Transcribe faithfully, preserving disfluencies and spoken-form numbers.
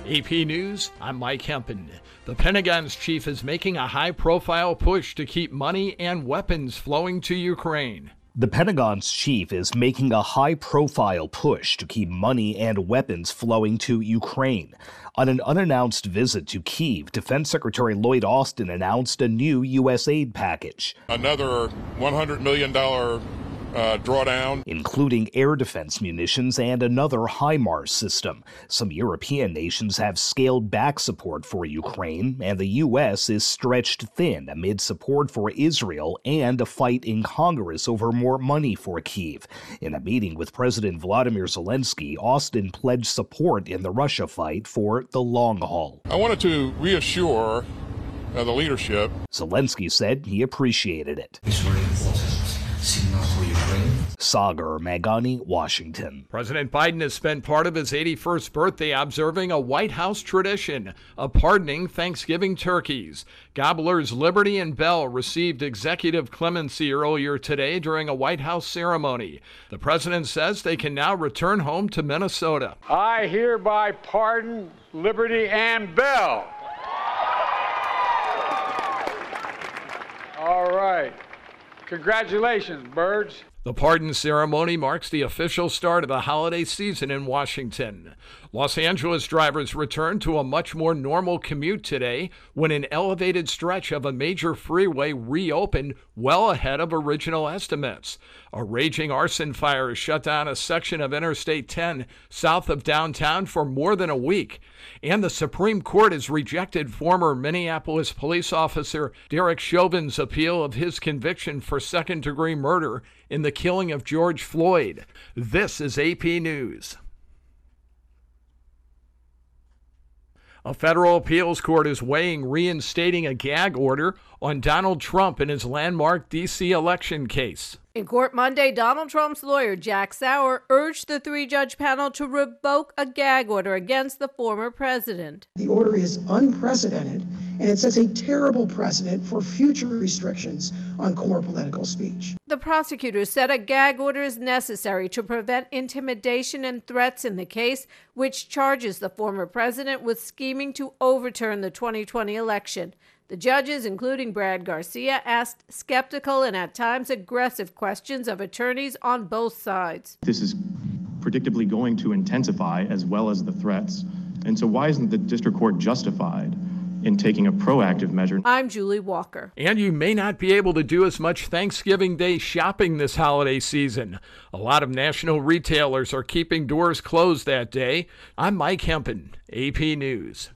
A P News, I'm Mike Hempen. The Pentagon's chief is making a high-profile push to keep money and weapons flowing to Ukraine. The Pentagon's chief is making a high-profile push to keep money and weapons flowing to Ukraine. On an unannounced visit to Kyiv, Defense Secretary Lloyd Austin announced a new U S aid package. Another one hundred million dollars uh, drawdown, including air defense munitions and another HIMARS system. Some European nations have scaled back support for Ukraine, and the U S is stretched thin amid support for Israel and a fight in Congress over more money for Kyiv. In a meeting with President Vladimir Zelensky, Austin pledged support in the Russia fight for the long haul. I wanted to reassure uh, the leadership. Zelensky said he appreciated it. Sagar Magani, Washington. President Biden has spent part of his eighty-first birthday observing a White House tradition of pardoning Thanksgiving turkeys. Gobblers Liberty and Bell received executive clemency earlier today during a White House ceremony. The president says they can now return home to Minnesota. I hereby pardon Liberty and Bell. All right. Congratulations, birds. The pardon ceremony marks the official start of the holiday season in Washington. Los Angeles drivers returned to a much more normal commute today when an elevated stretch of a major freeway reopened well ahead of original estimates. A raging arson fire has shut down a section of Interstate ten south of downtown for more than a week. And the Supreme Court has rejected former Minneapolis police officer Derek Chauvin's appeal of his conviction for second-degree murder in the killing of George Floyd. This is A P News. A federal appeals court is weighing reinstating a gag order on Donald Trump in his landmark D C election case. In court Monday, Donald Trump's lawyer, Jack Sauer, urged the three-judge panel to revoke a gag order against the former president. The order is unprecedented, and it sets a terrible precedent for future restrictions on core political speech. The prosecutor said a gag order is necessary to prevent intimidation and threats in the case, which charges the former president with scheming to overturn the twenty twenty election. The judges, including Brad Garcia, asked skeptical and at times aggressive questions of attorneys on both sides. This is predictably going to intensify as well as the threats. And so why isn't the district court justified in taking a proactive measure? I'm Julie Walker. And you may not be able to do as much Thanksgiving Day shopping this holiday season. A lot of national retailers are keeping doors closed that day. I'm Mike Hempen, A P News.